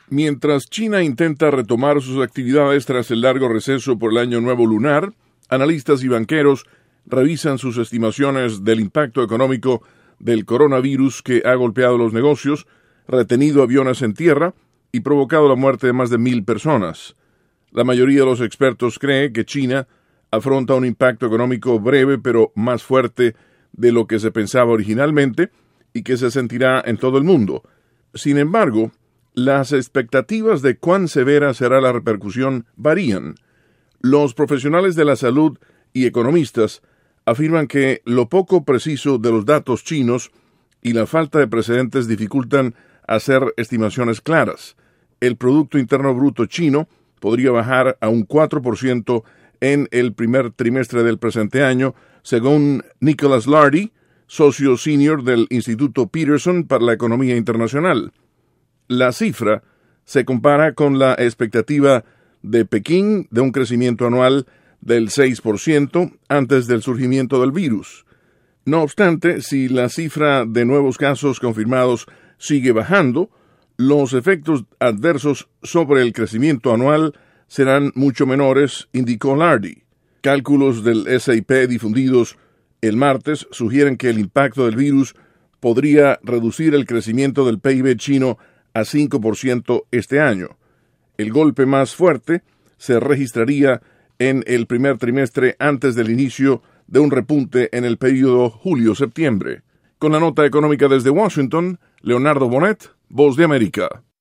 Mientras China intenta retomar sus actividades tras el largo receso por el Año Nuevo lunar, analistas y banqueros revisan sus estimaciones del impacto económico del coronavirus que ha golpeado los negocios, retenido aviones en tierra y provocado la muerte de más de 1,000 personas. La mayoría de los expertos cree que China afronta un impacto económico breve pero más fuerte de lo que se pensaba originalmente y que se sentirá en todo el mundo. Sin embargo, las expectativas de cuán severa será la repercusión varían. Los profesionales de la salud y economistas afirman que lo poco preciso de los datos chinos y la falta de precedentes dificultan hacer estimaciones claras. El Producto Interno Bruto chino podría bajar a un 4% en el primer trimestre del presente año, según Nicholas Lardy, socio senior del Instituto Peterson para la Economía Internacional. La cifra se compara con la expectativa de Pekín de un crecimiento anual del 6% antes del surgimiento del virus. No obstante, si la cifra de nuevos casos confirmados sigue bajando, los efectos adversos sobre el crecimiento anual serán mucho menores, indicó Lardy. Cálculos del SIP difundidos el martes sugieren que el impacto del virus podría reducir el crecimiento del PIB chino a 5% este año. El golpe más fuerte se registraría en el primer trimestre antes del inicio de un repunte en el período julio-septiembre. Con la nota económica desde Washington, Leonardo Bonet, Voz de América.